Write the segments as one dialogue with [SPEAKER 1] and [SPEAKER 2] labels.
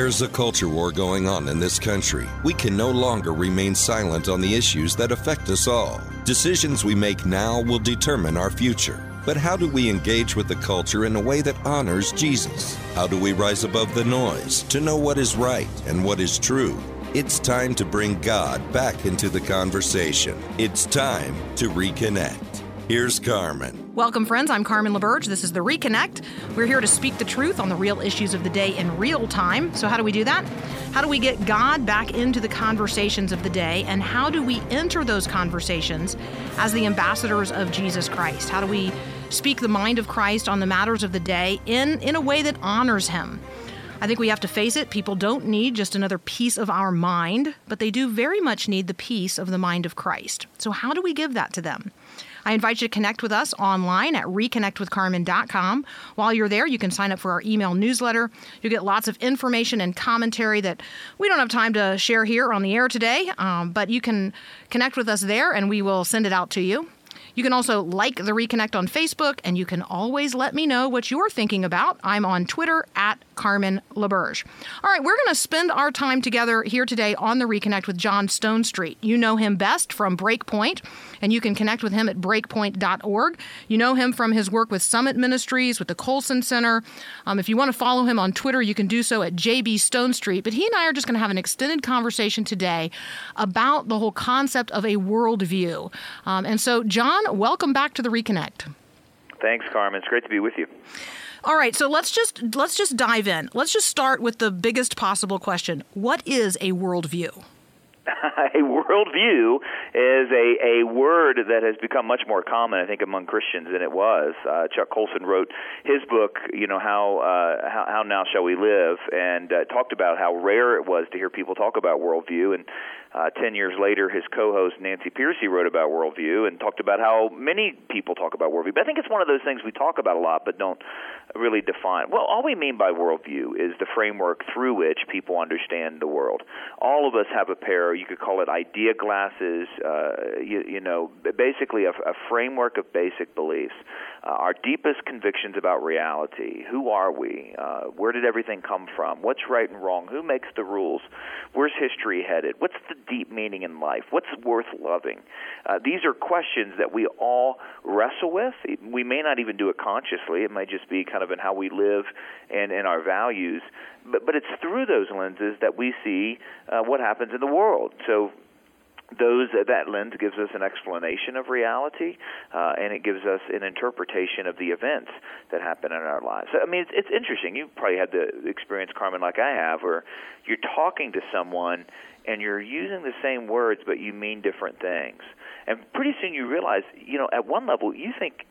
[SPEAKER 1] There's a culture war going on in this country. We can no longer remain silent on the issues that affect us all. Decisions we make now will determine our future. But how do we engage with the culture in a way that honors Jesus? How do we rise above the noise to know what is right and what is true? It's time to bring God back into the conversation. It's time to reconnect. Here's Carmen.
[SPEAKER 2] Welcome, friends. I'm Carmen LaBerge. This is The Reconnect. We're here to speak the truth on the real issues of the day in real time. So how do we do that? How do we get God back into the conversations of the day? And how do we enter those conversations as the ambassadors of Jesus Christ? How do we speak the mind of Christ on the matters of the day in a way that honors him? I think we have to face it. People don't need just another piece of our mind, but they do very much need the piece of the mind of Christ. So how do we give that to them? I invite you to connect with us online at reconnectwithcarmen.com. While you're there, you can sign up for our email newsletter. You'll get lots of information and commentary that we don't have time to share here on the air today, but you can connect with us there and we will send it out to you. You can also like The Reconnect on Facebook, and you can always let me know what you're thinking about. I'm on Twitter at Carmen LaBerge. All right, we're going to spend our time together here today on The Reconnect with John Stonestreet. You know him best from Breakpoint, and you can connect with him at breakpoint.org. You know him from his work with Summit Ministries, with the Colson Center. If you want to follow him on Twitter, you can do so at JB Stonestreet. But he and I are just going to have an extended conversation today about the whole concept of a worldview. And so, John, welcome back to The Reconnect.
[SPEAKER 3] Thanks, Carmen. It's great to be with you.
[SPEAKER 2] All right, so let's just dive in. Let's just start with the biggest possible question. What is a worldview?
[SPEAKER 3] A worldview is a word that has become much more common, I think, among Christians than it was. Chuck Colson wrote his book, How Now Shall We Live, and talked about how rare it was to hear people talk about worldview. And 10 years later, his co-host Nancy Pearcey wrote about worldview and talked about how many people talk about worldview. But I think it's one of those things we talk about a lot but don't really define. Well, all we mean by worldview is the framework through which people understand the world. All of us have a pair, you could call it idea glasses, basically a framework of basic beliefs. Our deepest convictions about reality. Who are we? Where did everything come from? What's right and wrong? Who makes the rules? Where's history headed? What's the deep meaning in life? What's worth loving? These are questions that we all wrestle with. We may not even do it consciously. It might just be kind of in how we live and in our values. But it's through those lenses that we see what happens in the world. So that lens gives us an explanation of reality, and it gives us an interpretation of the events that happen in our lives. So, I mean, it's interesting. You've probably had the experience, Carmen, like I have, where you're talking to someone and you're using the same words, but you mean different things. And pretty soon you realize, at one level, you think,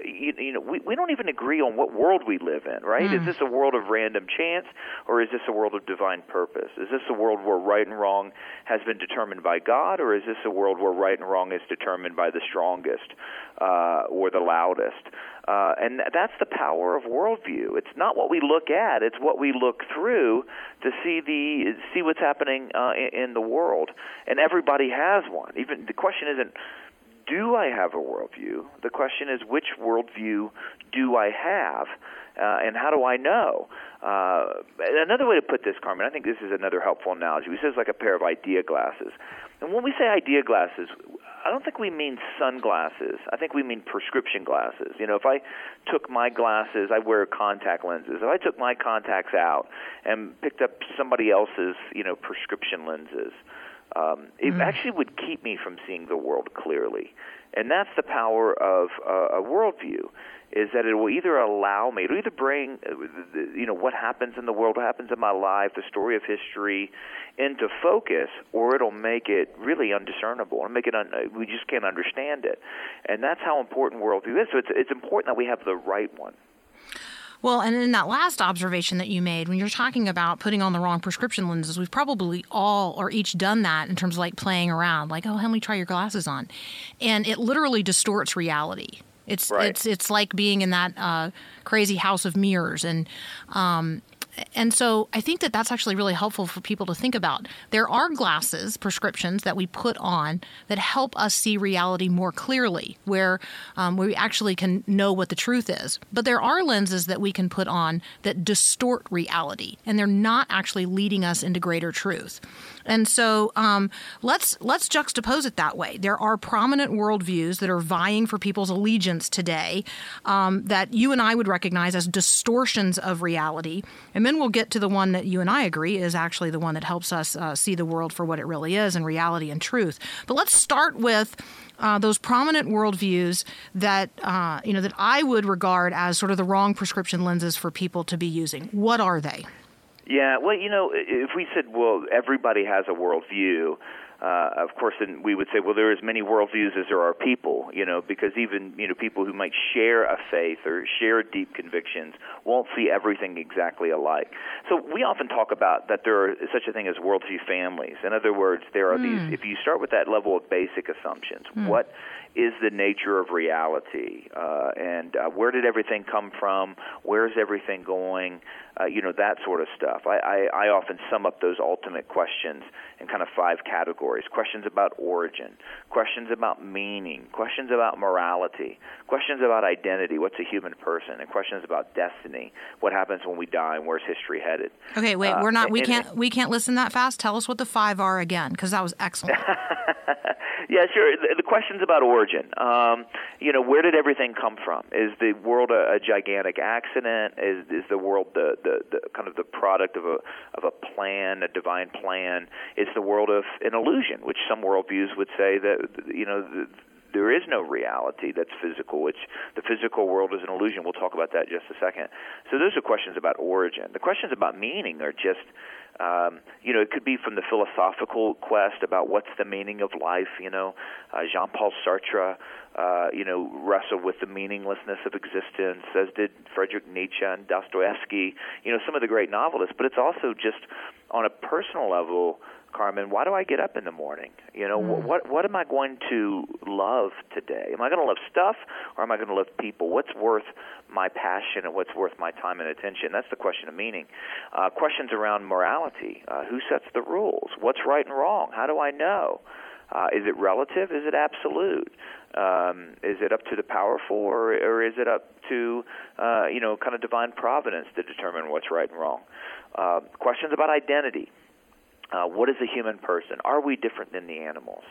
[SPEAKER 3] we don't even agree on what world we live in, right? Is this a world of random chance, or is this a world of divine purpose? Is this a world where right and wrong has been determined by God, or is this a world where right and wrong is determined by the strongest or the loudest? And that's the power of worldview. It's not what we look at; it's what we look through to see what's happening in the world. And everybody has one. Even the question isn't, do I have a worldview? The question is, which worldview do I have, and how do I know? Another way to put this, Carmen, I think this is another helpful analogy. We say it's like a pair of idea glasses. And when we say idea glasses, I don't think we mean sunglasses. I think we mean prescription glasses. If I took my glasses, I wear contact lenses. If I took my contacts out and picked up somebody else's, prescription lenses, it actually would keep me from seeing the world clearly. And that's the power of a worldview, is that it will either allow me, it'll either bring, what happens in the world, what happens in my life, the story of history, into focus, or it'll make it really undiscernible, and we just can't understand it. And that's how important worldview is. So it's important that we have the right one.
[SPEAKER 2] Well, and in that last observation that you made, when you're talking about putting on the wrong prescription lenses, we've probably all or each done that in terms of like playing around, like, oh, let me try your glasses on. And it literally distorts reality. It's like being in that crazy house of mirrors. And And so I think that that's actually really helpful for people to think about. There are glasses, prescriptions that we put on that help us see reality more clearly, where we actually can know what the truth is. But there are lenses that we can put on that distort reality, and they're not actually leading us into greater truth. And so let's juxtapose it that way. There are prominent worldviews that are vying for people's allegiance today that you and I would recognize as distortions of reality. And then we'll get to the one that you and I agree is actually the one that helps us see the world for what it really is and reality and truth. But let's start with those prominent worldviews that that I would regard as sort of the wrong prescription lenses for people to be using. What are they?
[SPEAKER 3] Yeah, well, if we said, well, everybody has a worldview, of course, then we would say, well, there are as many worldviews as there are people, because even, people who might share a faith or share deep convictions won't see everything exactly alike. So we often talk about that there is such a thing as worldview families. In other words, there are these, if you start with that level of basic assumptions, what is the nature of reality, and where did everything come from, where is everything going, that sort of stuff. I often sum up those ultimate questions in kind of 5 categories: questions about origin, questions about meaning, questions about morality, questions about identity, what's a human person, and questions about destiny, what happens when we die and where's history headed.
[SPEAKER 2] Okay, wait, we can't listen that fast. Tell us what the 5 are again, because that was excellent.
[SPEAKER 3] Yeah, sure. The questions about origin. Where did everything come from? Is the world a gigantic accident? Is the world the kind of the product of a plan, a divine plan? Is the world of an illusion, which some worldviews would say that there is no reality that's physical, which the physical world is an illusion. We'll talk about that in just a second. So those are questions about origin. The questions about meaning are just it could be from the philosophical quest about what's the meaning of life. Jean-Paul Sartre, wrestled with the meaninglessness of existence, as did Friedrich Nietzsche and Dostoevsky, some of the great novelists. But it's also just on a personal level, Carmen, why do I get up in the morning? What am I going to love today? Am I going to love stuff, or am I going to love people? What's worth my passion and what's worth my time and attention? That's the question of meaning. Questions around morality. Who sets the rules? What's right and wrong? How do I know? Is it relative? Is it absolute? Is it up to the powerful, or is it up to kind of divine providence to determine what's right and wrong? Questions about identity. What is a human person? Are we different than the animals?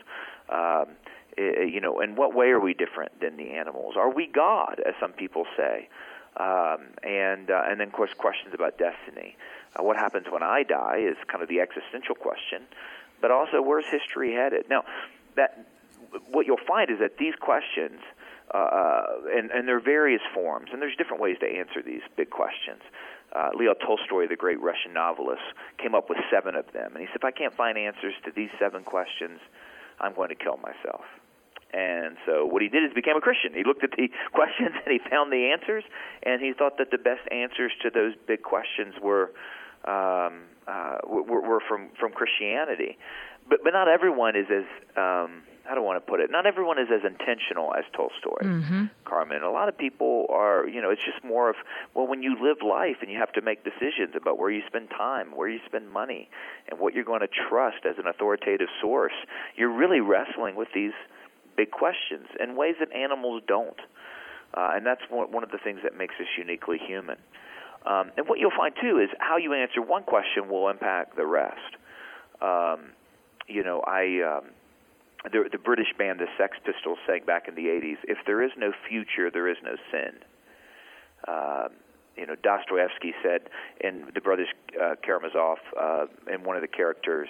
[SPEAKER 3] In what way are we different than the animals? Are we God, as some people say? And then, of course, questions about destiny. What happens when I die is kind of the existential question, but also where's history headed? Now, what you'll find is that these questions, and there are various forms, and there's different ways to answer these big questions. Leo Tolstoy, the great Russian novelist, came up with 7 of them. And he said, if I can't find answers to these 7 questions, I'm going to kill myself. And so what he did is became a Christian. He looked at the questions and he found the answers, and he thought that the best answers to those big questions were from Christianity. But not everyone is as how do I want to put it? Not everyone is as intentional as Tolstoy, Carmen. A lot of people are, it's just more of, well, when you live life and you have to make decisions about where you spend time, where you spend money, and what you're going to trust as an authoritative source, you're really wrestling with these big questions in ways that animals don't. And that's one of the things that makes us uniquely human. And what you'll find, too, is how you answer one question will impact the rest. The British band, the Sex Pistols, sang back in the 80s, if there is no future, there is no sin. Dostoevsky said in The Brothers Karamazov, in one of the characters,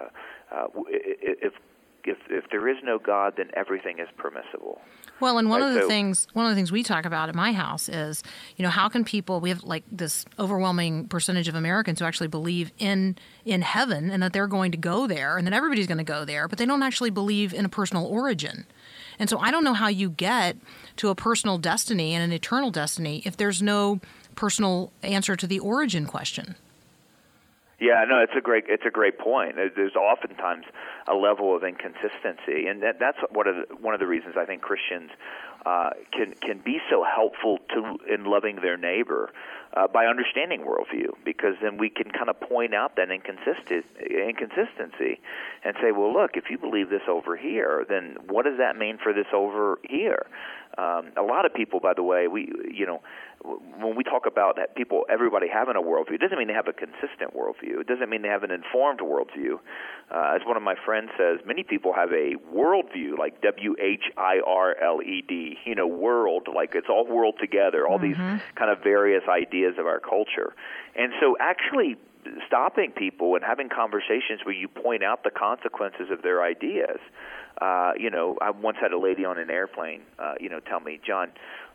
[SPEAKER 3] if there is no God, then everything is permissible.
[SPEAKER 2] Well, and one of the things we talk about at my house is, how can people? We have like this overwhelming percentage of Americans who actually believe in heaven and that they're going to go there and that everybody's going to go there, but they don't actually believe in a personal origin. And so I don't know how you get to a personal destiny and an eternal destiny if there's no personal answer to the origin question.
[SPEAKER 3] Yeah, no, it's a great point. There's oftentimes a level of inconsistency, and that's one of the reasons I think Christians can be so helpful in loving their neighbor by understanding worldview, because then we can kind of point out that inconsistency and say, well, look, if you believe this over here, then what does that mean for this over here? A lot of people, by the way, when we talk about that everybody having a worldview, it doesn't mean they have a consistent worldview. It doesn't mean they have an informed worldview. As one of my friends says, many people have a worldview, like WHIRLED, world, like it's all world together, all these kind of various ideas of our culture. And so actually stopping people and having conversations where you point out the consequences of their ideas. I once had a lady on an airplane, tell me, John,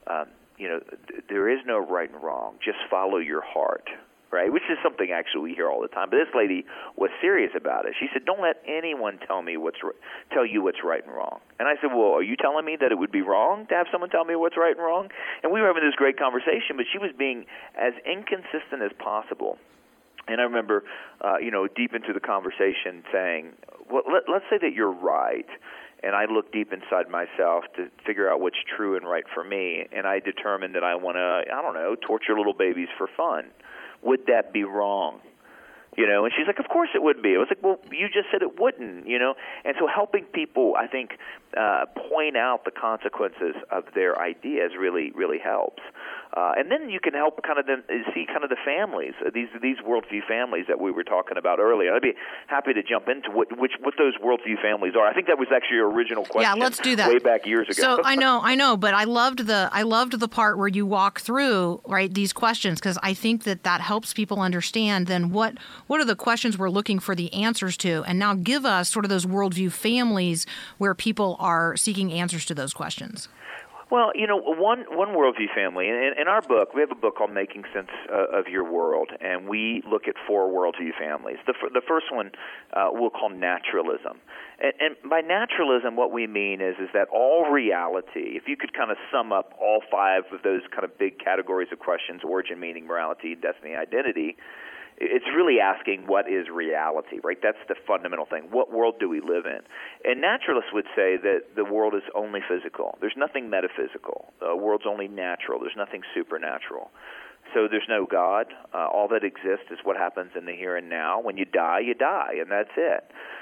[SPEAKER 3] there is no right and wrong. Just follow your heart, right? Which is something actually we hear all the time. But this lady was serious about it. She said, "Don't let anyone tell you what's right and wrong." And I said, "Well, are you telling me that it would be wrong to have someone tell me what's right and wrong?" And we were having this great conversation, but she was being as inconsistent as possible. And I remember, deep into the conversation saying, well, let's say that you're right. And I look deep inside myself to figure out what's true and right for me, and I determine that I want to, torture little babies for fun. Would that be wrong? And she's like, of course it would be. I was like, well, you just said it wouldn't, And so helping people, I think, point out the consequences of their ideas really, really helps. And then you can help see the families, these worldview families that we were talking about earlier. I'd be happy to jump into what those worldview families are. I think that was actually your original question.
[SPEAKER 2] Yeah, let's do that.
[SPEAKER 3] Way back years ago.
[SPEAKER 2] So I know, but I loved the part where you walk through, right, these questions, because I think that helps people understand then what are the questions we're looking for the answers to, and now give us sort of those worldview families where people are seeking answers to those questions.
[SPEAKER 3] Well, one worldview family, in our book, we have a book called Making Sense of Your World, and we look at 4 worldview families. The first one we'll call naturalism. And by naturalism, what we mean is that all reality, if you could kind of sum up all 5 of those kind of big categories of questions, origin, meaning, morality, destiny, identity, it's really asking what is reality, right? That's the fundamental thing. What world do we live in? And naturalists would say that the world is only physical. There's nothing metaphysical. The world's only natural. There's nothing supernatural. So there's no God. All that exists is what happens in the here and now. When you die, and that's it.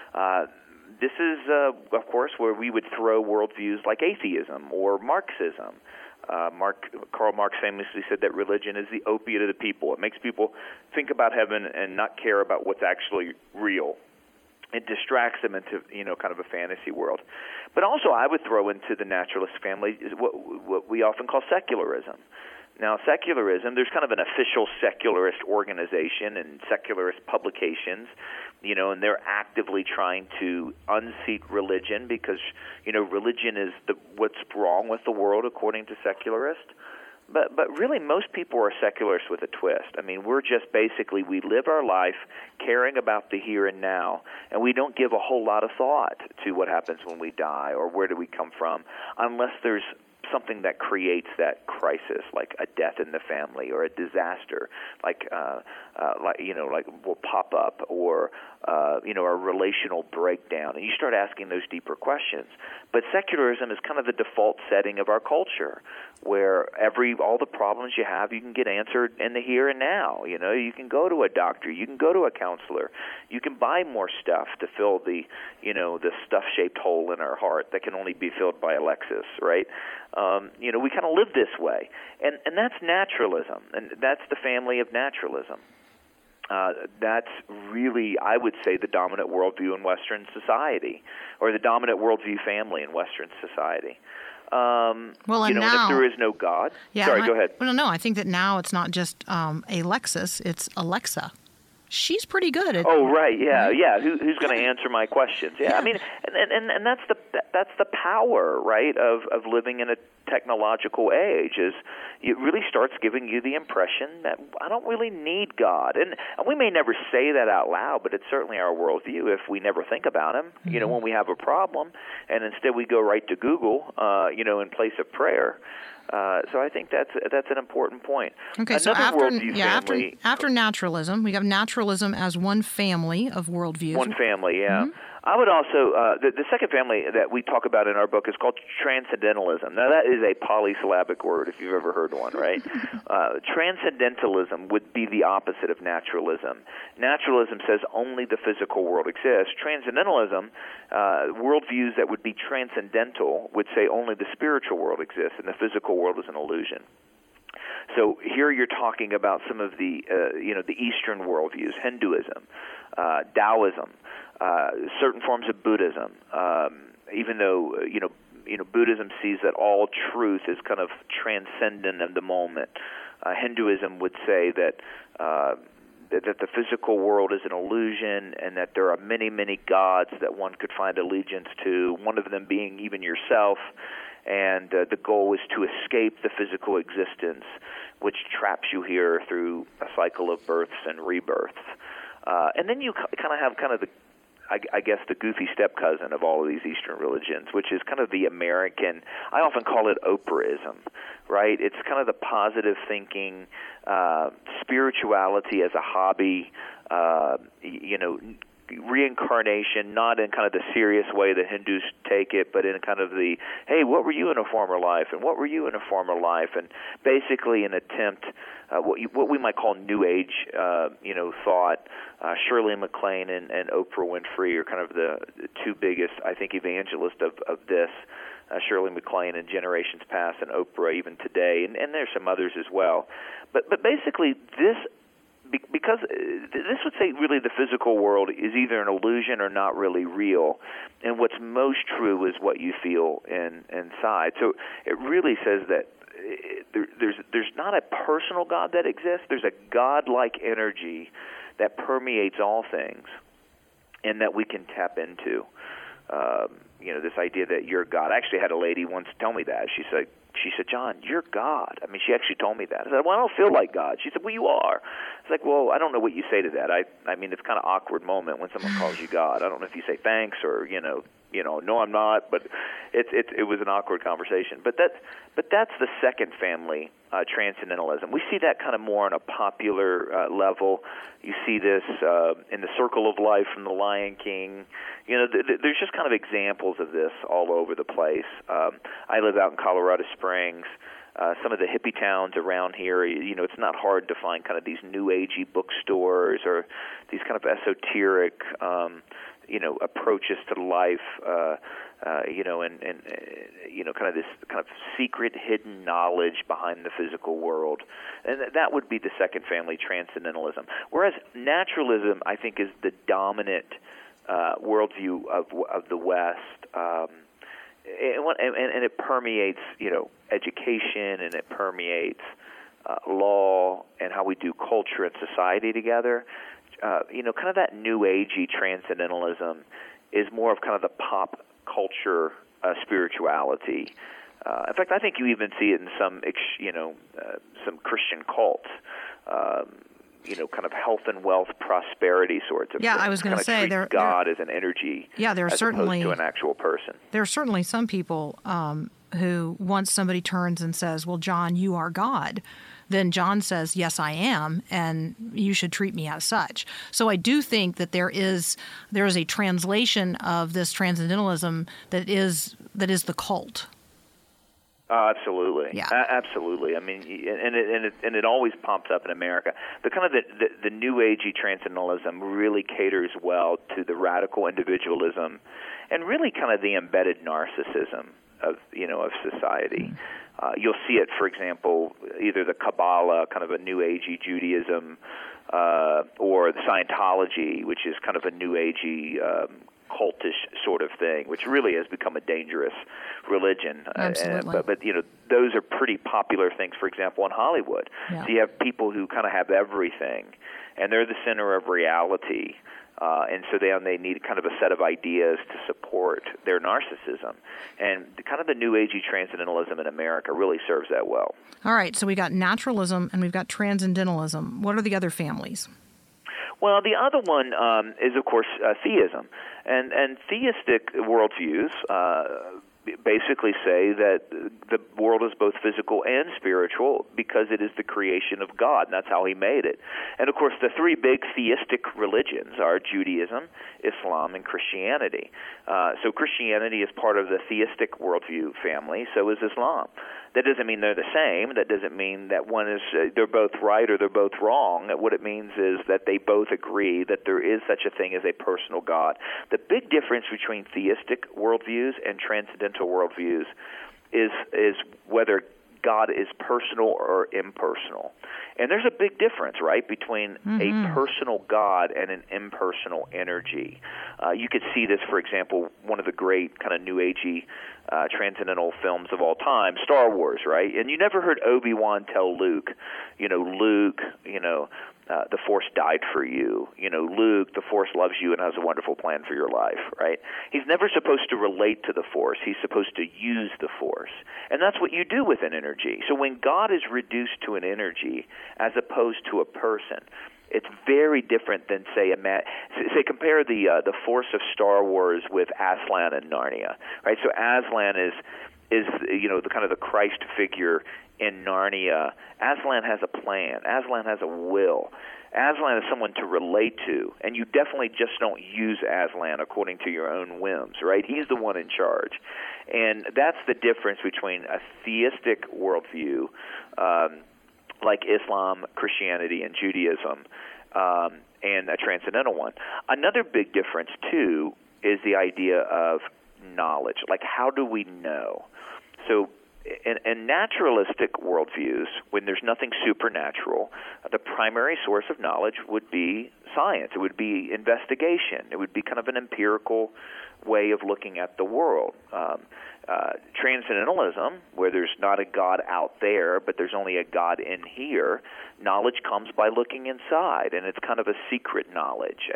[SPEAKER 3] This is, of course, where we would throw worldviews like atheism or Marxism. Karl Marx famously said that religion is the opiate of the people. It makes people think about heaven and not care about what's actually real. It distracts them into, kind of a fantasy world. But also I would throw into the naturalist family is what we often call secularism. Now, secularism, there's kind of an official secularist organization and secularist publications, and they're actively trying to unseat religion because, religion is what's wrong with the world according to secularists. But really, most people are secularists with a twist. I mean, we're just basically, we live our life caring about the here and now, and we don't give a whole lot of thought to what happens when we die or where do we come from, unless there's something that creates that crisis, like a death in the family or a disaster, like will pop up, or a relational breakdown, and you start asking those deeper questions. But secularism is kind of the default setting of our culture, where all the problems you have, you can get answered in the here and now. You can go to a doctor, you can go to a counselor, you can buy more stuff to fill the stuff-shaped hole in our heart that can only be filled by Alexis, right? We kind of live this way, and that's naturalism, and that's the family of naturalism. That's really, I would say, the dominant worldview in Western society, or the dominant worldview family in Western society. And now, if there is no God.
[SPEAKER 2] Yeah,
[SPEAKER 3] Sorry, go ahead.
[SPEAKER 2] Well, no, I think that now it's not just a Lexus, it's Alexa. She's pretty good at.
[SPEAKER 3] Oh, right, yeah. Who's going to answer my questions? Yeah, I mean, and that's the power, right, of living in a technological age. Is it really starts giving you the impression that I don't really need God, and we may never say that out loud, but it's certainly our worldview if we never think about Him. When we have a problem, and instead we go right to Google, in place of prayer. So I think that's an important point.
[SPEAKER 2] Okay, so after naturalism, we have naturalism as one family of worldviews.
[SPEAKER 3] One family, yeah. Mm-hmm. I would also, the second family that we talk about in our book is called transcendentalism. Now, that is a polysyllabic word, if you've ever heard one, right? Transcendentalism would be the opposite of naturalism. Naturalism says only the physical world exists. Transcendentalism, worldviews that would be transcendental, would say only the spiritual world exists and the physical world is an illusion. So here you're talking about some of the, the Eastern worldviews, Hinduism, Taoism, certain forms of Buddhism. Even though Buddhism sees that all truth is kind of transcendent of the moment, Hinduism would say that the physical world is an illusion, and that there are many, many gods that one could find allegiance to. One of them being even yourself. And the goal is to escape the physical existence, which traps you here through a cycle of births and rebirths. And then you kind of have the goofy step cousin of all of these Eastern religions, which is kind of the American, I often call it Oprahism, right? It's kind of the positive thinking, spirituality as a hobby, reincarnation, not in kind of the serious way that Hindus take it, but in kind of the, hey, what were you in a former life, and what were you in a former life, and basically an attempt, what we might call New Age, thought. Shirley MacLaine and Oprah Winfrey are kind of the two biggest, I think, evangelists of this. Shirley MacLaine in generations past, and Oprah even today, and there's some others as well. But basically this. Because this would say really the physical world is either an illusion or not really real, and what's most true is what you feel inside. So it really says that there's not a personal God that exists. There's a God-like energy that permeates all things, and that we can tap into. This idea that you're God. I actually had a lady once tell me that. She said, John, you're God. I mean, she actually told me that. I said, well, I don't feel like God. She said, well, you are. It's like, well, I don't know what you say to that. I mean, it's kind of awkward moment when someone calls you God. I don't know if you say thanks or, no, I'm not. But it was an awkward conversation. But that's the second family, transcendentalism. We see that kind of more on a popular level. You see this in The Circle of Life from The Lion King. There's just kind of examples of this all over the place. I live out in Colorado Springs. Some of the hippie towns around here, it's not hard to find kind of these new agey bookstores or these kind of esoteric, approaches to life, and kind of this kind of secret hidden knowledge behind the physical world. And that would be the second family, transcendentalism. Whereas naturalism, I think, is the dominant worldview of the West. And it permeates, education, and it permeates law and how we do culture and society together. Kind of that new agey transcendentalism is more of kind of the pop culture spirituality. In fact, I think you even see it in some Christian cults. Kind of health and wealth, prosperity sorts of things.
[SPEAKER 2] I was going to say
[SPEAKER 3] God as an energy.
[SPEAKER 2] There are certainly
[SPEAKER 3] opposed to an actual person.
[SPEAKER 2] There are certainly some people who, once somebody turns and says, "Well, John, you are God," then John says, "Yes, I am, and you should treat me as such." So I do think that there is a translation of this transcendentalism that is the cult.
[SPEAKER 3] Absolutely.
[SPEAKER 2] Yeah.
[SPEAKER 3] Absolutely. I mean, and it always pops up in America. The kind of the new agey transcendentalism really caters well to the radical individualism, and really kind of the embedded narcissism of society. You'll see it, for example, either the Kabbalah, kind of a new agey Judaism, or the Scientology, which is kind of a new agey cultish sort of thing, which really has become a dangerous religion.
[SPEAKER 2] Absolutely.
[SPEAKER 3] But those are pretty popular things, for example, in Hollywood.
[SPEAKER 2] Yeah.
[SPEAKER 3] So you have people who kind of have everything, and they're the center of reality. And so they need kind of a set of ideas to support their narcissism. And kind of the new agey transcendentalism in America really serves that well.
[SPEAKER 2] All right, so we got naturalism and we've got transcendentalism. What are the other families?
[SPEAKER 3] Well, the other one is, of course, theism. And theistic worldviews, basically say that the world is both physical and spiritual because it is the creation of God, and that's how He made it. And of course, the three big theistic religions are Judaism, Islam, and Christianity. So Christianity is part of the theistic worldview family, so is Islam. That doesn't mean they're the same. That doesn't mean that one is they're both right or they're both wrong. What it means is that they both agree that there is such a thing as a personal God. The big difference between theistic worldviews and transcendental worldviews is whether God is personal or impersonal. And there's a big difference, right, between a personal God and an impersonal energy. You could see this, for example, one of the great kind of New Agey transcendental films of all time, Star Wars, right? And you never heard Obi-Wan tell Luke, Luke, the Force died for you. Luke, the Force loves you and has a wonderful plan for your life, right? He's never supposed to relate to the Force. He's supposed to use the Force. And that's what you do with an energy. So when God is reduced to an energy as opposed to a person, it's very different than, say compare the Force of Star Wars with Aslan and Narnia, right? So Aslan is the kind of the Christ figure in Narnia. Aslan has a plan. Aslan has a will. Aslan is someone to relate to, and you definitely just don't use Aslan according to your own whims, right? He's the one in charge. And that's the difference between a theistic worldview, like Islam, Christianity, and Judaism, and a transcendental one. Another big difference, too, is the idea of knowledge. Like, how do we know? So in naturalistic worldviews, when there's nothing supernatural, the primary source of knowledge would be science. It would be investigation. It would be kind of an empirical way of looking at the world. Transcendentalism, where there's not a God out there, but there's only a God in here, knowledge comes by looking inside, and it's kind of a secret knowledge,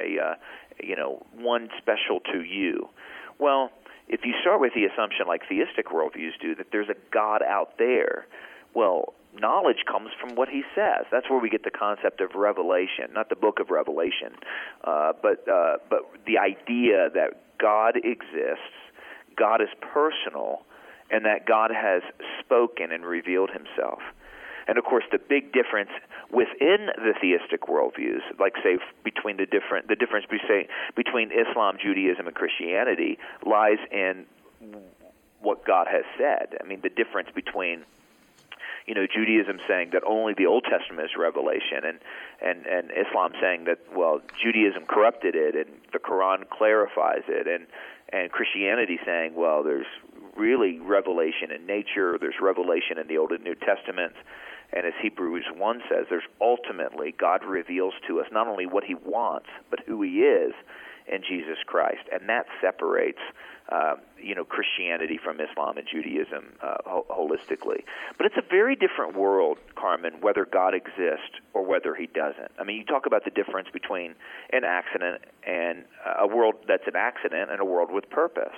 [SPEAKER 3] one special to you. Well, if you start with the assumption, like theistic worldviews do, that there's a God out there, well, knowledge comes from what He says. That's where we get the concept of revelation, not the book of Revelation, but the idea that God exists, God is personal, and that God has spoken and revealed Himself. And of course, the big difference within the theistic worldviews, like say between the difference between Islam, Judaism, and Christianity, lies in what God has said. I mean, the difference between Judaism saying that only the Old Testament is revelation, and Islam saying that, well, Judaism corrupted it and the Quran clarifies it, and Christianity saying, well, there's really revelation in nature, there's revelation in the Old and New Testaments, and as Hebrews 1 says, there's ultimately God reveals to us not only what He wants, but who He is in Jesus Christ, and that separates Christianity from Islam and Judaism holistically. But it's a very different world, Carmen, whether God exists or whether He doesn't. I mean, you talk about the difference between an accident and a world that's an accident and a world with purpose.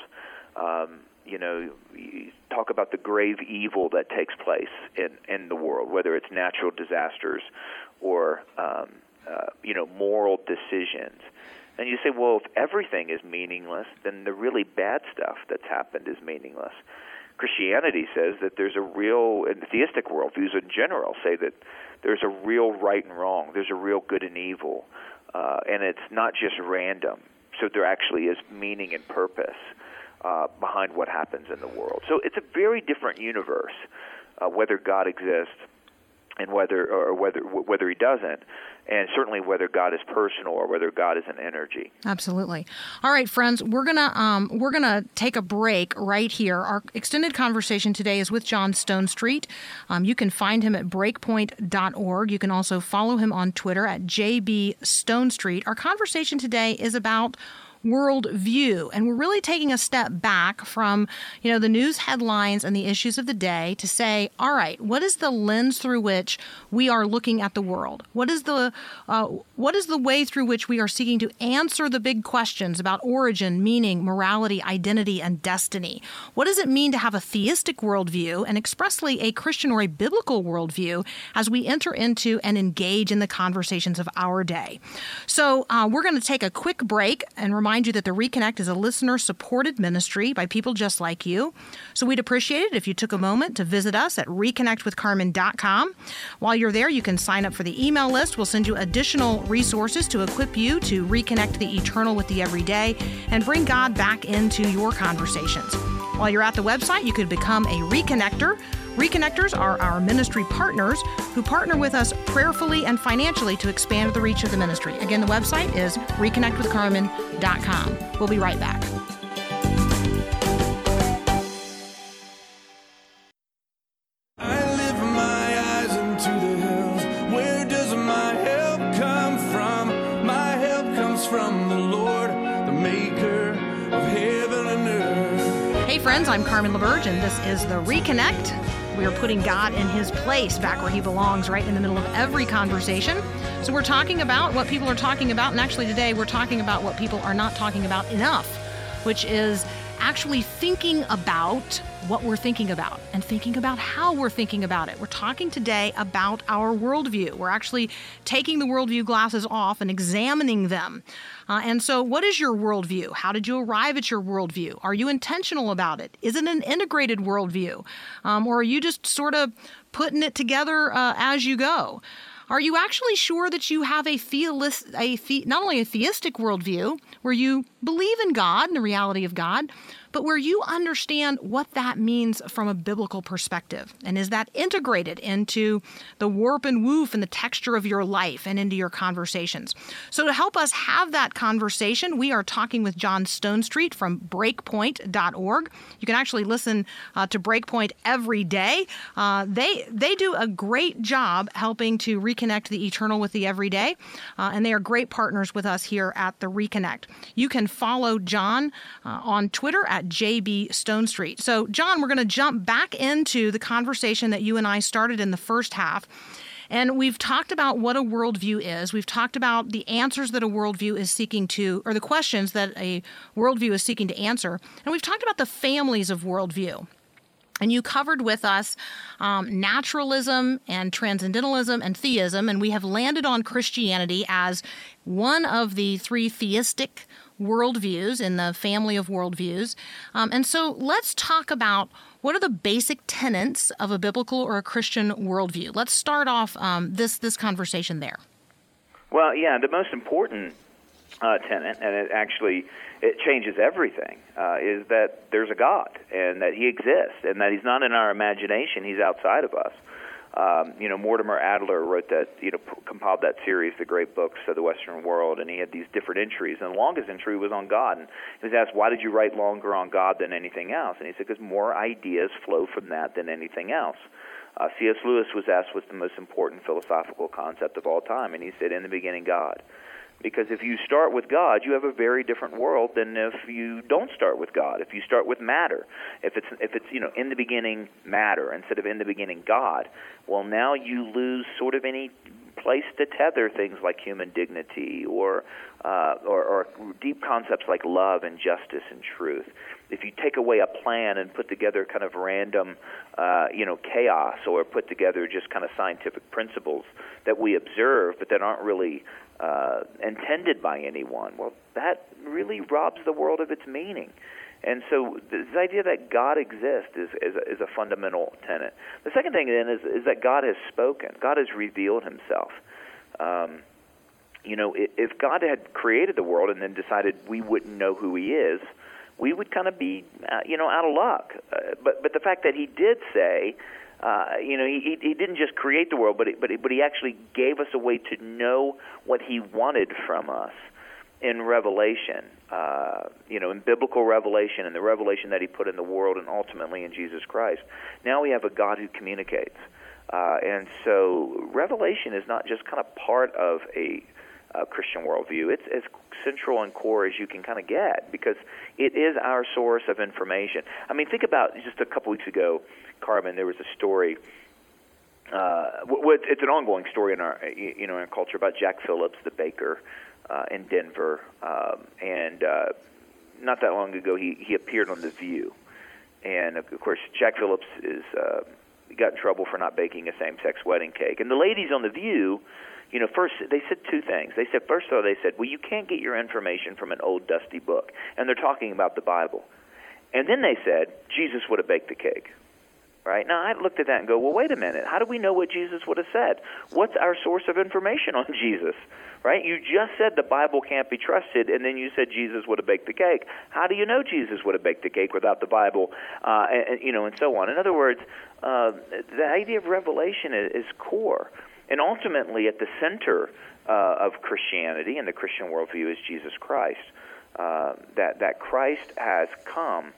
[SPEAKER 3] You talk about the grave evil that takes place in the world, whether it's natural disasters or moral decisions. And you say, well, if everything is meaningless, then the really bad stuff that's happened is meaningless. Christianity says that there's a real, and theistic worldviews in general say that there's a real right and wrong, there's a real good and evil, and it's not just random. So there actually is meaning and purpose behind what happens in the world. So it's a very different universe, whether God exists and whether He doesn't, and certainly whether God is personal or whether God is an energy.
[SPEAKER 2] Absolutely. All right, friends, we're gonna take a break right here. Our extended conversation today is with John Stonestreet. You can find him at breakpoint.org. You can also follow him on Twitter at JBStonestreet. Our conversation today is about worldview, and we're really taking a step back from the news headlines and the issues of the day to say, all right, what is the lens through which we are looking at the world? What is the way through which we are seeking to answer the big questions about origin, meaning, morality, identity, and destiny? What does it mean to have a theistic worldview and expressly a Christian or a biblical worldview as we enter into and engage in the conversations of our day? So we're going to take a quick break and remind remind you that the Reconnect is a listener-supported ministry by people just like you. So we'd appreciate it if you took a moment to visit us at reconnectwithcarmen.com. While you're there, you can sign up for the email list. We'll send you additional resources to equip you to reconnect the eternal with the everyday and bring God back into your conversations. While you're at the website, you could become a Reconnector. Reconnectors are our ministry partners who partner with us prayerfully and financially to expand the reach of the ministry. Again, the website is reconnectwithcarmen.com. We'll be right back.
[SPEAKER 4] I lift my eyes into the hills. Where does my help come from? My help comes from the Lord, the maker of heaven and earth.
[SPEAKER 2] Hey friends, I'm Carmen LaBerge, and this is The Reconnect. We are putting God in his place, back where he belongs, right in the middle of every conversation. So we're talking about what people are talking about, and actually today we're talking about what people are not talking about enough, which is actually thinking about what we're thinking about and thinking about how we're thinking about it. We're talking today about our worldview. We're actually taking the worldview glasses off and examining them. And so what is your worldview? How did you arrive at your worldview? Are you intentional about it? Is it an integrated worldview? Or are you just sort of putting it together as you go? Are you actually sure that you have not only a theistic worldview where you believe in God and the reality of God, but where you understand what that means from a biblical perspective? And is that integrated into the warp and woof and the texture of your life and into your conversations? So to help us have that conversation, we are talking with John Stonestreet from Breakpoint.org. You can actually listen to Breakpoint every day. They do a great job helping to reconnect the eternal with the everyday, and they are great partners with us here at the Reconnect. You can follow John on Twitter at JB Stonestreet. So, John, we're going to jump back into the conversation that you and I started in the first half. And we've talked about what a worldview is. We've talked about the answers that a worldview is seeking to, or the questions that a worldview is seeking to answer. And we've talked about the families of worldview. And you covered with us naturalism and transcendentalism and theism, and we have landed on Christianity as one of the three theistic worldviews in the family of worldviews. And so let's talk about what are the basic tenets of a biblical or a Christian worldview. Let's start off this conversation there.
[SPEAKER 3] Well, yeah, the most important tenet, and it changes everything, is that there's a God and that he exists and that he's not in our imagination, he's outside of us. Mortimer Adler wrote that, compiled that series, The Great Books of the Western World, and he had these different entries, and the longest entry was on God. And he was asked, why did you write longer on God than anything else? And he said, because more ideas flow from that than anything else. C.S. Lewis was asked what's the most important philosophical concept of all time, and he said, in the beginning, God. Because if you start with God, you have a very different world than if you don't start with God. If you start with matter, if it's in the beginning matter instead of in the beginning God, well, now you lose sort of any place to tether things like human dignity or deep concepts like love and justice and truth. If you take away a plan and put together kind of random, chaos, or put together just kind of scientific principles that we observe but that aren't really intended by anyone, well, that really robs the world of its meaning. And so this idea that God exists is a fundamental tenet. The second thing then is that God has spoken. God has revealed himself. If God had created the world and then decided we wouldn't know who he is, we would kind of be, out of luck. But the fact that he did say, he didn't just create the world, but he actually gave us a way to know what he wanted from us in Revelation, in biblical revelation and the revelation that he put in the world and ultimately in Jesus Christ. Now we have a God who communicates. And so Revelation is not just kind of part of a Christian worldview. It's as central and core as you can kind of get because it is our source of information. I mean, think about just a couple weeks ago, Carmen, there was a story. It's an ongoing story in our, in our culture about Jack Phillips, the baker in Denver, and not that long ago he appeared on The View, and of course Jack Phillips got in trouble for not baking a same-sex wedding cake, and the ladies on The View, First, they said two things. They said, first of all, they said, well, you can't get your information from an old dusty book. And they're talking about the Bible. And then they said, Jesus would have baked the cake. Right? Now, I looked at that and go, well, wait a minute. How do we know what Jesus would have said? What's our source of information on Jesus? Right? You just said the Bible can't be trusted, and then you said Jesus would have baked the cake. How do you know Jesus would have baked the cake without the Bible, and so on? In other words, the idea of revelation is core. And ultimately, at the center of Christianity and the Christian worldview is Jesus Christ, that Christ has come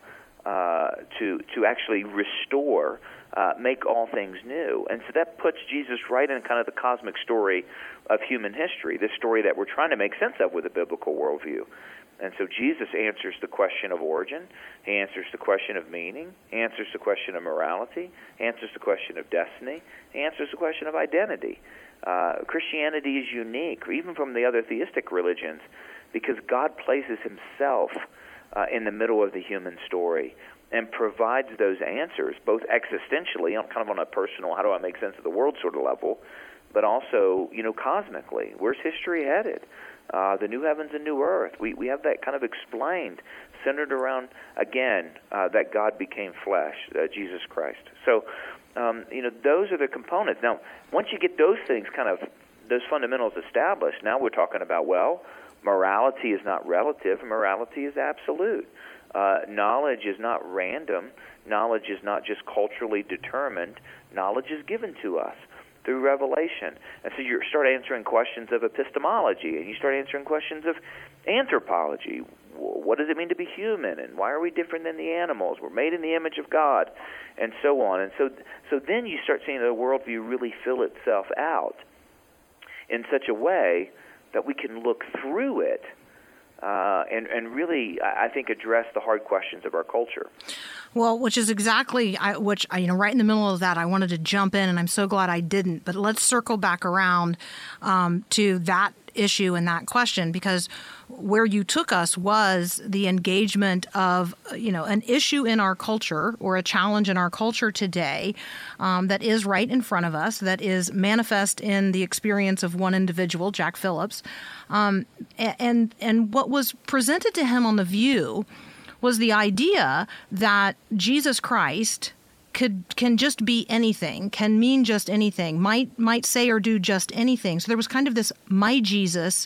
[SPEAKER 3] to actually restore, make all things new. And so that puts Jesus right in kind of the cosmic story of human history, this story that we're trying to make sense of with a biblical worldview. And so Jesus answers the question of origin. He answers the question of meaning. He answers the question of morality. He answers the question of destiny. He answers the question of identity. Christianity is unique, even from the other theistic religions, because God places himself in the middle of the human story and provides those answers, both existentially, kind of on a personal, how do I make sense of the world sort of level, but also, cosmically. Where's history headed? The new heavens and new earth. We have that kind of explained, centered around, again, that God became flesh, Jesus Christ. So, those are the components. Now, once you get those things those fundamentals established, now we're talking about, morality is not relative. Morality is absolute. Knowledge is not random. Knowledge is not just culturally determined. Knowledge is given to us through revelation. And so you start answering questions of epistemology, and you start answering questions of anthropology. What does it mean to be human, and why are we different than the animals? We're made in the image of God, and so on. And so then you start seeing the worldview really fill itself out in such a way that we can look through it and really, I think, address the hard questions of our culture.
[SPEAKER 2] Well, which is exactly, right in the middle of that, I wanted to jump in, and I'm so glad I didn't. But let's circle back around to that issue and that question, because where you took us was the engagement of, an issue in our culture or a challenge in our culture today that is right in front of us, that is manifest in the experience of one individual, Jack Phillips. And what was presented to him on The View was the idea that Jesus Christ can just be anything, can mean just anything, might say or do just anything. So there was kind of this my Jesus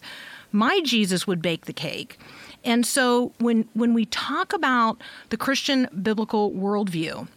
[SPEAKER 2] would bake the cake. And so when we talk about the Christian biblical worldview,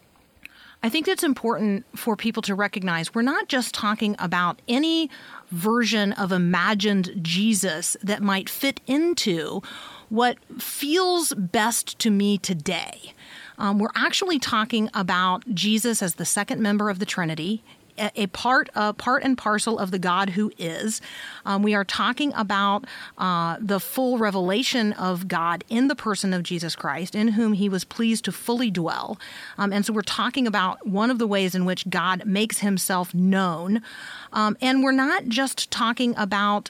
[SPEAKER 2] I think it's important for people to recognize we're not just talking about any version of imagined Jesus that might fit into what feels best to me today. We're actually talking about Jesus as the second member of the Trinity, a part and parcel of the God who is. We are talking about the full revelation of God in the person of Jesus Christ, in whom he was pleased to fully dwell. And so we're talking about one of the ways in which God makes himself known. And we're not just talking about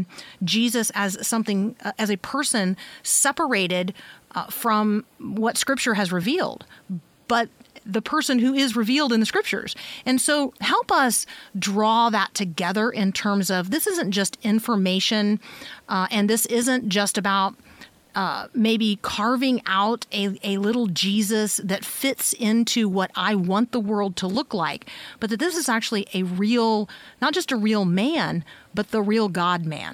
[SPEAKER 2] Jesus as something, as a person separated from what Scripture has revealed, but the person who is revealed in the Scriptures. And so help us draw that together in terms of this isn't just information, and this isn't just about maybe carving out a little Jesus that fits into what I want the world to look like, but that this is actually a real, not just a real man, but the real God-man.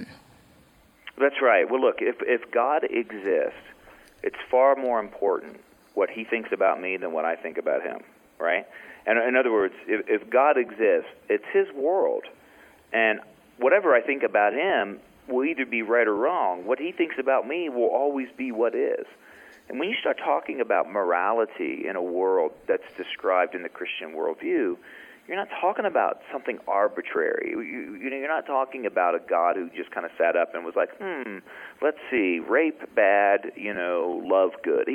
[SPEAKER 3] That's right. Well, look, if God exists, it's far more important what he thinks about me than what I think about him, right? And in other words, if God exists, it's his world. And whatever I think about him will either be right or wrong. What he thinks about me will always be what is. And when you start talking about morality in a world that's described in the Christian worldview, you're not talking about something arbitrary. You're not talking about a God who just kind of sat up and was like, let's see, rape bad, love good.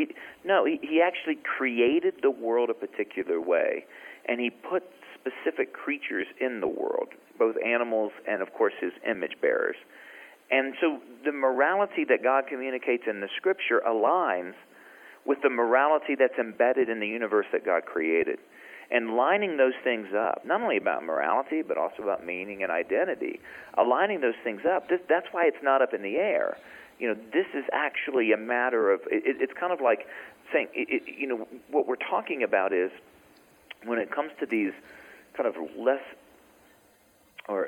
[SPEAKER 3] He actually created the world a particular way, and he put specific creatures in the world, both animals and, of course, his image bearers. And so the morality that God communicates in the Scripture aligns with the morality that's embedded in the universe that God created. And lining those things up, not only about morality, but also about meaning and identity, aligning those things up, that's why it's not up in the air. This is actually a matter of, it's kind of like saying, what we're talking about is when it comes to these kind of less, or,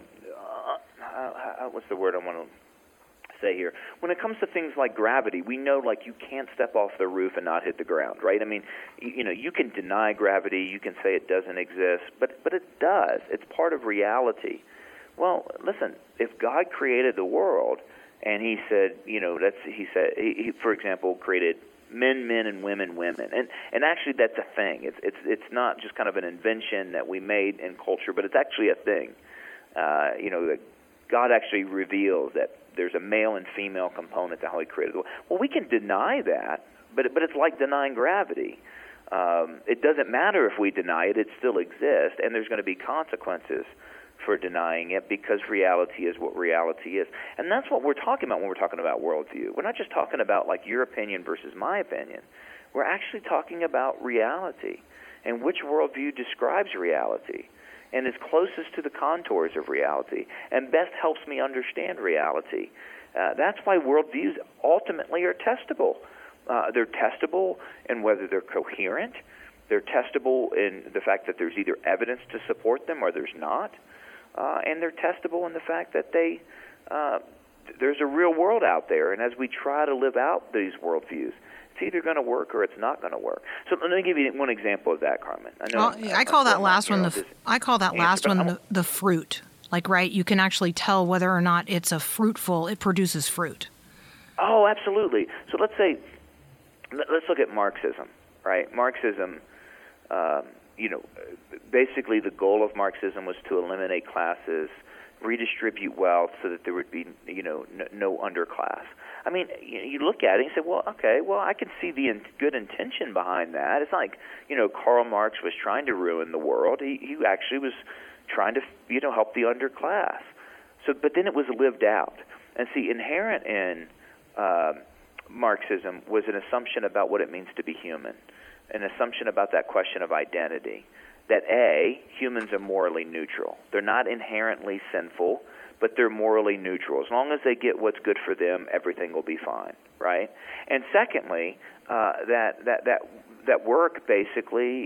[SPEAKER 3] what's the word I want to say here? When it comes to things like gravity, we know like you can't step off the roof and not hit the ground, right? I mean, you can deny gravity, you can say it doesn't exist, but it does. It's part of reality. Well, listen, if God created the world and he said, he for example, created men, and women, and actually that's a thing. It's not just kind of an invention that we made in culture, but it's actually a thing. God actually reveals that there's a male and female component to how he created the world. Well, we can deny that, but it's like denying gravity. It doesn't matter if we deny it; it still exists, and there's going to be consequences for denying it because reality is what reality is. And that's what we're talking about when we're talking about worldview. We're not just talking about like your opinion versus my opinion. We're actually talking about reality and which worldview describes reality and is closest to the contours of reality and best helps me understand reality. That's why worldviews ultimately are testable. They're testable in whether they're coherent. They're testable in the fact that there's either evidence to support them or there's not. And they're testable in the fact that there's a real world out there. And as we try to live out these worldviews, it's either going to work or it's not going to work. So let me give you one example of that, Carmen.
[SPEAKER 2] I call that last one the fruit. Like, right, you can actually tell whether or not it produces fruit.
[SPEAKER 3] Oh, absolutely. So let's look at Marxism, right? Marxism, basically the goal of Marxism was to eliminate classes, redistribute wealth so that there would be, no underclass. I mean, you look at it and you say, well, okay, I can see the good intention behind that. It's like, Karl Marx was trying to ruin the world. He actually was trying to, help the underclass. So, but then it was lived out. And see, inherent in Marxism was an assumption about what it means to be human, an assumption about that question of identity, that humans are morally neutral. They're not inherently sinful, but they're morally neutral. As long as they get what's good for them, everything will be fine, right? And secondly, that work basically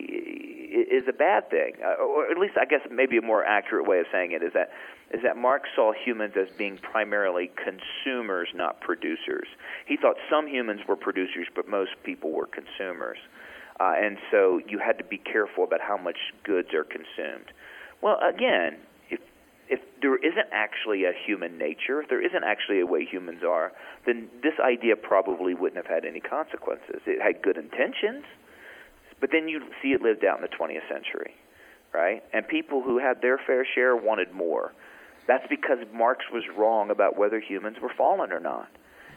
[SPEAKER 3] is a bad thing, or at least I guess maybe a more accurate way of saying it is that Marx saw humans as being primarily consumers, not producers. He thought some humans were producers, but most people were consumers. And so you had to be careful about how much goods are consumed. Well, again, if there isn't actually a human nature, if there isn't actually a way humans are, then this idea probably wouldn't have had any consequences. It had good intentions, but then you see it lived out in the 20th century, right? And people who had their fair share wanted more. That's because Marx was wrong about whether humans were fallen or not.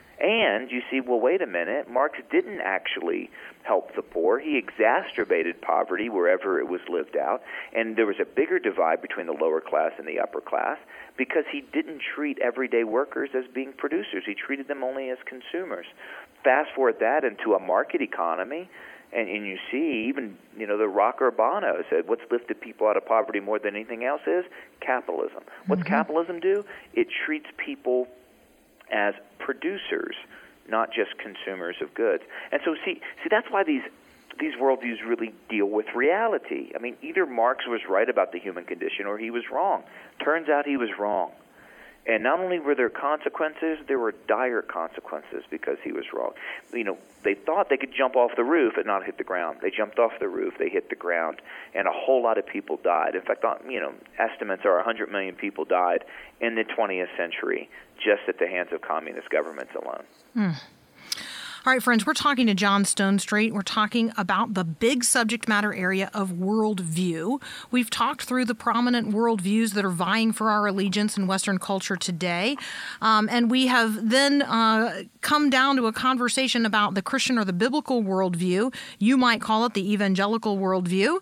[SPEAKER 3] And you see, well, wait a minute, Marx didn't actually help the poor. He exacerbated poverty wherever it was lived out, and there was a bigger divide between the lower class and the upper class because he didn't treat everyday workers as being producers. He treated them only as consumers. Fast forward that into a market economy, and you see even, the rocker Bono said what's lifted people out of poverty more than anything else is capitalism. What's capitalism do? It treats people as producers, not just consumers of goods. And so see that's why these worldviews really deal with reality. I mean, either Marx was right about the human condition or he was wrong. Turns out he was wrong. And not only were there consequences, there were dire consequences because he was wrong. They thought they could jump off the roof and not hit the ground. They jumped off the roof, they hit the ground, and a whole lot of people died. In fact, estimates are 100 million people died in the 20th century just at the hands of communist governments alone.
[SPEAKER 2] All right, friends, we're talking to John Stonestreet. We're talking about the big subject matter area of worldview. We've talked through the prominent worldviews that are vying for our allegiance in Western culture today. And we have then come down to a conversation about the Christian or the biblical worldview. You might call it the evangelical worldview.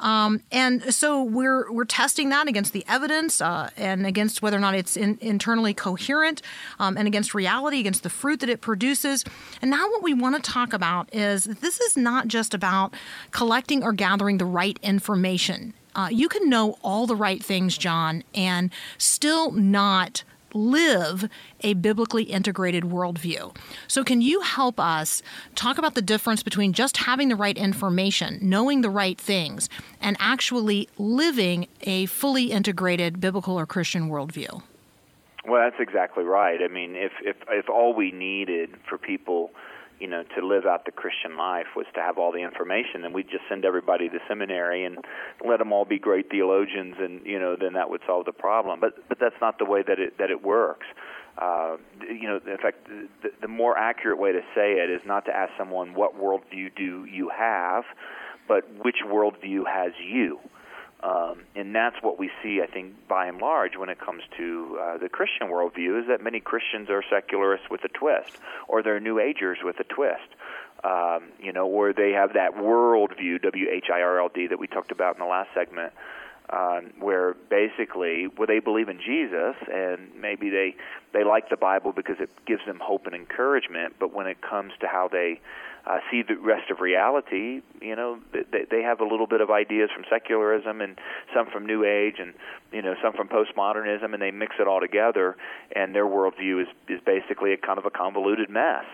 [SPEAKER 2] And so we're testing that against the evidence and against whether or not it's internally coherent and against reality, against the fruit that it produces. And now now what we want to talk about is this is not just about collecting or gathering the right information. You can know all the right things, John, and still not live a biblically integrated worldview. So can you help us talk about the difference between just having the right information, knowing the right things, and actually living a fully integrated biblical or Christian worldview?
[SPEAKER 3] Well, that's exactly right. I mean, if all we needed for people, to live out the Christian life was to have all the information, then we'd just send everybody to seminary and let them all be great theologians, and then that would solve the problem. But that's not the way that it works. In fact, the more accurate way to say it is not to ask someone what worldview do you have, but which worldview has you. And that's what we see, I think, by and large, when it comes to the Christian worldview, is that many Christians are secularists with a twist, or they're New Agers with a twist, or they have that worldview, WHIRLD, that we talked about in the last segment, where basically, they believe in Jesus, and maybe they like the Bible because it gives them hope and encouragement, but when it comes to how they see the rest of reality, they have a little bit of ideas from secularism and some from New Age and, some from postmodernism, and they mix it all together, and their worldview is basically a kind of a convoluted mess.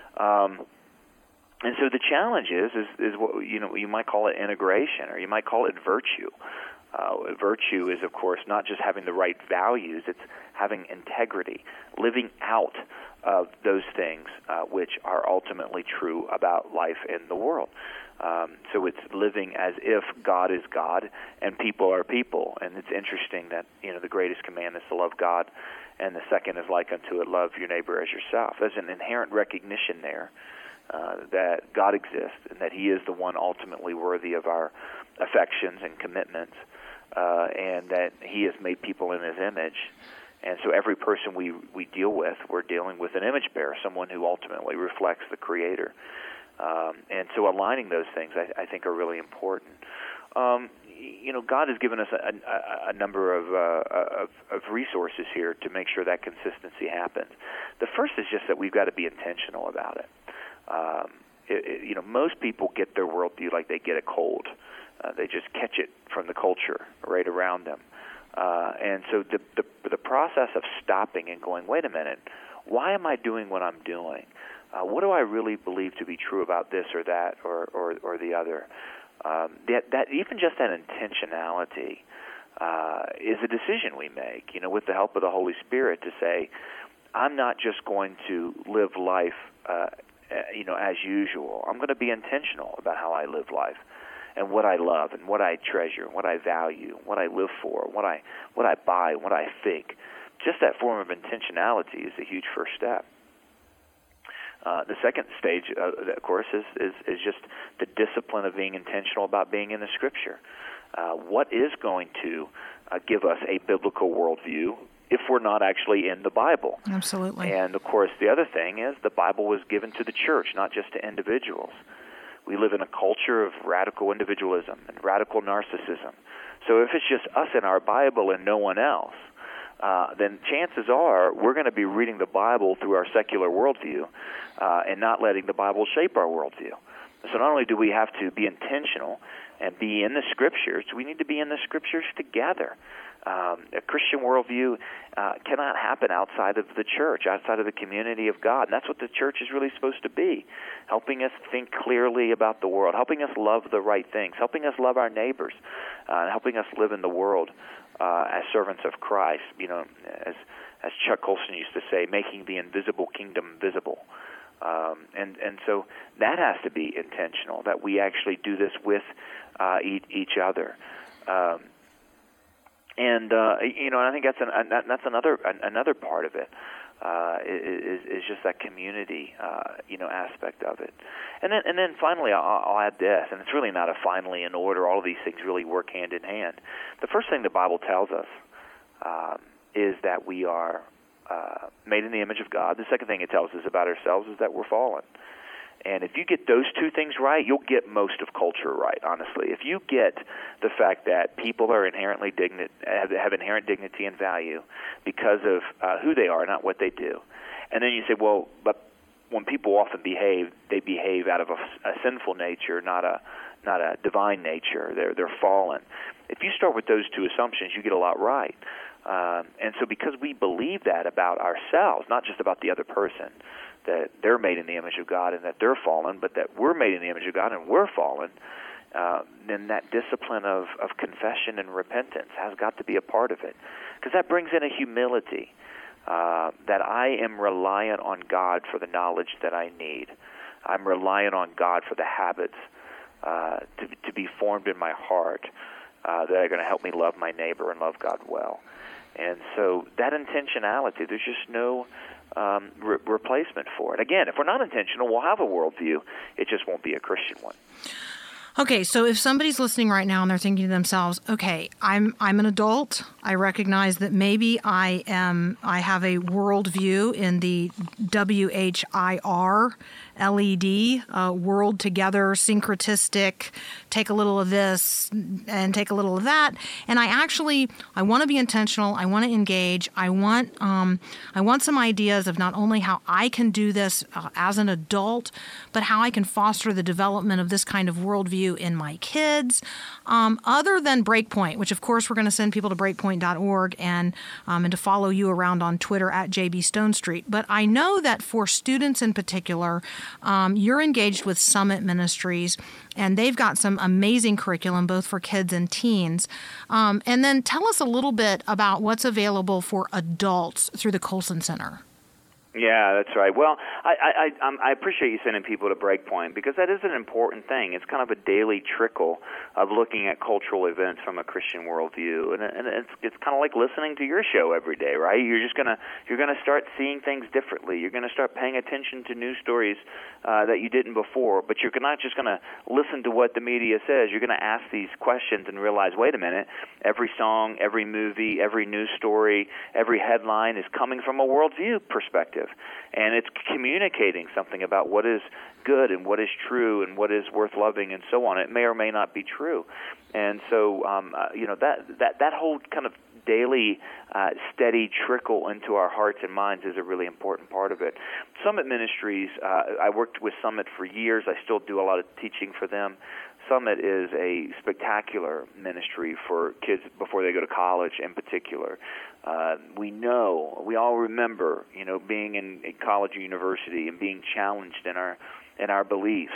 [SPEAKER 3] And so the challenge is what, you might call it integration, or you might call it virtue. Virtue is, of course, not just having the right values, it's having integrity, living out of those things which are ultimately true about life in the world. So it's living as if God is God and people are people. And it's interesting that, the greatest command is to love God, and the second is like unto it, love your neighbor as yourself. There's an inherent recognition there that God exists and that He is the one ultimately worthy of our affections and commitments, and that He has made people in His image. And so every person we deal with, we're dealing with an image bearer, someone who ultimately reflects the Creator. And so aligning those things, I think, are really important. God has given us a number of resources here to make sure that consistency happens. The first is just that we've got to be intentional about it. Most people get their worldview like they get a cold. They just catch it from the culture right around them. And so the process of stopping and going, wait a minute, why am I doing what I'm doing? What do I really believe to be true about this or that or the other? That even just that intentionality is a decision we make, with the help of the Holy Spirit, to say, I'm not just going to live life, as usual. I'm going to be intentional about how I live life, and what I love, and what I treasure, and what I value, what I live for, what I buy, what I think. Just that form of intentionality is a huge first step. The second stage, of course, is just the discipline of being intentional about being in the Scripture. What is going to give us a biblical worldview if we're not actually in the Bible?
[SPEAKER 2] Absolutely.
[SPEAKER 3] And, of course, the other thing is the Bible was given to the church, not just to individuals. We live in a culture of radical individualism and radical narcissism. So if it's just us and our Bible and no one else, then chances are we're going to be reading the Bible through our secular worldview and not letting the Bible shape our worldview. So not only do we have to be intentional and be in the Scriptures, we need to be in the Scriptures together. A Christian worldview cannot happen outside of the church, outside of the community of God. And that's what the church is really supposed to be, helping us think clearly about the world, helping us love the right things, helping us love our neighbors, helping us live in the world as servants of Christ, as Chuck Colson used to say, making the invisible kingdom visible. And so that has to be intentional, that we actually do this with each other. And I think that's another part of it, is just that community, aspect of it. And then finally, I'll add this, and it's really not a finally in order. All of these things really work hand in hand. The first thing the Bible tells us is that we are made in the image of God. The second thing it tells us about ourselves is that we're fallen. And if you get those two things right, you'll get most of culture right, honestly. If you get the fact that people are inherently have inherent dignity and value because of who they are, not what they do. And then you say, well, but when people often behave, they behave out of a sinful nature, not a divine nature. They're fallen. If you start with those two assumptions, you get a lot right. And so because we believe that about ourselves, not just about the other person, that they're made in the image of God and that they're fallen, but that we're made in the image of God and we're fallen, then that discipline of confession and repentance has got to be a part of it. Because that brings in a humility that I am reliant on God for the knowledge that I need. I'm reliant on God for the habits to be formed in my heart that are going to help me love my neighbor and love God well. And so that intentionality, there's just no replacement for it. Again, if we're not intentional, we'll have a worldview. It just won't be a Christian one.
[SPEAKER 2] Okay, so if somebody's listening right now and they're thinking to themselves, okay, I'm an adult. I recognize that maybe I have a worldview in the WHIR-LED, world together, syncretistic, take a little of this and take a little of that. And I want to be intentional. I want to engage. I want some ideas of not only how I can do this as an adult, but how I can foster the development of this kind of worldview in my kids, other than Breakpoint, which of course we're going to send people to breakpoint.org and to follow you around on Twitter at JB Stone Street. But I know that for students in particular, you're engaged with Summit Ministries, and they've got some amazing curriculum both for kids and teens. And then tell us a little bit about what's available for adults through the Colson Center.
[SPEAKER 3] Yeah, that's right. Well, I appreciate you sending people to Breakpoint because that is an important thing. It's kind of a daily trickle of looking at cultural events from a Christian worldview, and it's kind of like listening to your show every day, right? You're gonna start seeing things differently. You're gonna start paying attention to news stories that you didn't before. But you're not just gonna listen to what the media says. You're gonna ask these questions and realize, wait a minute, every song, every movie, every news story, every headline is coming from a worldview perspective. And it's communicating something about what is good and what is true and what is worth loving and so on. It may or may not be true. And so, that whole kind of daily steady trickle into our hearts and minds is a really important part of it. Summit Ministries, I worked with Summit for years. I still do a lot of teaching for them. Summit is a spectacular ministry for kids before they go to college in particular. We all remember, being in college or university and being challenged in our beliefs.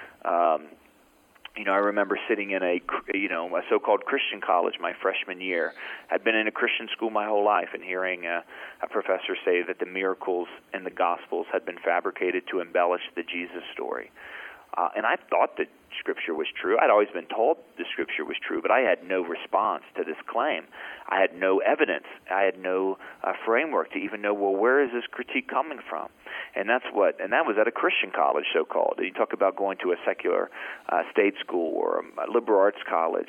[SPEAKER 3] I remember sitting in a so-called Christian college my freshman year. I'd been in a Christian school my whole life and hearing a professor say that the miracles in the Gospels had been fabricated to embellish the Jesus story. And I thought that Scripture was true. I'd always been told the Scripture was true, but I had no response to this claim. I had no evidence. I had no framework to even know, well, where is this critique coming from? And that was at a Christian college, so-called. You talk about going to a secular state school or a liberal arts college,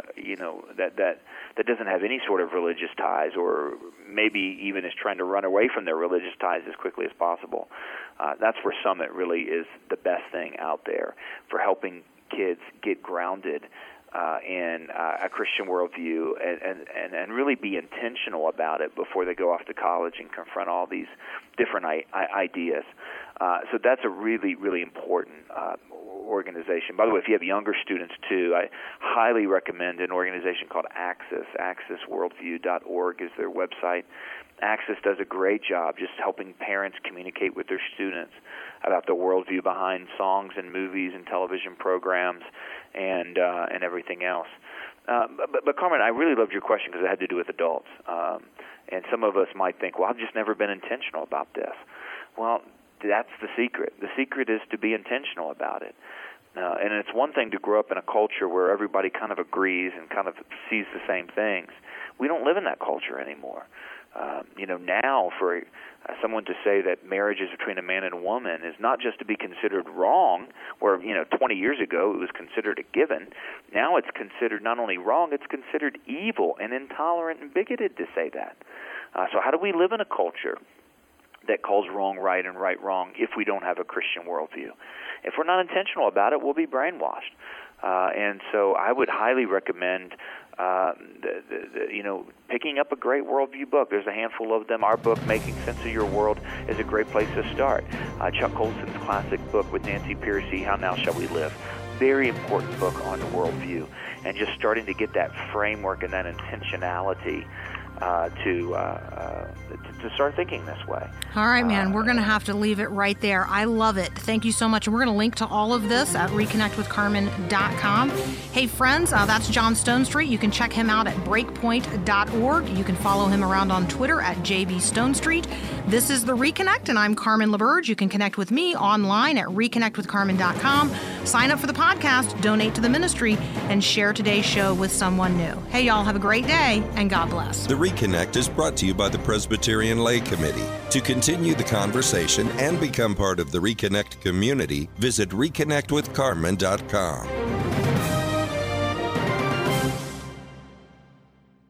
[SPEAKER 3] that doesn't have any sort of religious ties, or maybe even is trying to run away from their religious ties as quickly as possible. That's where Summit really is the best thing out there for helping kids get grounded in a Christian worldview and really be intentional about it before they go off to college and confront all these different ideas. So that's a really, really important organization. By the way, if you have younger students too, I highly recommend an organization called Axis. AxisWorldview.org is their website. Axis does a great job just helping parents communicate with their students about the worldview behind songs and movies and television programs and everything else. But Carmen, I really loved your question because it had to do with adults. And some of us might think, well, I've just never been intentional about this. Well, that's the secret. The secret is to be intentional about it. And it's one thing to grow up in a culture where everybody kind of agrees and kind of sees the same things. We don't live in that culture anymore. Now for someone to say that marriage is between a man and a woman is not just to be considered wrong, where 20 years ago it was considered a given. Now it's considered not only wrong, it's considered evil and intolerant and bigoted to say that. So how do we live in a culture that calls wrong right and right wrong if we don't have a Christian worldview? If we're not intentional about it, we'll be brainwashed. And so I would highly recommend picking up a great worldview book. There's a handful of them. Our book, Making Sense of Your World, is a great place to start. Chuck Colson's classic book with Nancy Pearcey, How Now Shall We Live? Very important book on the worldview, and just starting to get that framework and that intentionality to start thinking this way.
[SPEAKER 2] All right, man. We're going to have to leave it right there. I love it. Thank you so much. And we're going to link to all of this at reconnectwithcarmen.com. Hey, friends, that's John Stonestreet. You can check him out at breakpoint.org. You can follow him around on Twitter at JBStonestreet. This is The Reconnect, and I'm Carmen LaBerge. You can connect with me online at reconnectwithcarmen.com. Sign up for the podcast, donate to the ministry, and share today's show with someone new. Hey, y'all, have a great day, and God bless.
[SPEAKER 1] The Reconnect is brought to you by the Presbyterian Lay Committee. To continue the conversation and become part of the Reconnect community, visit reconnectwithcarmen.com.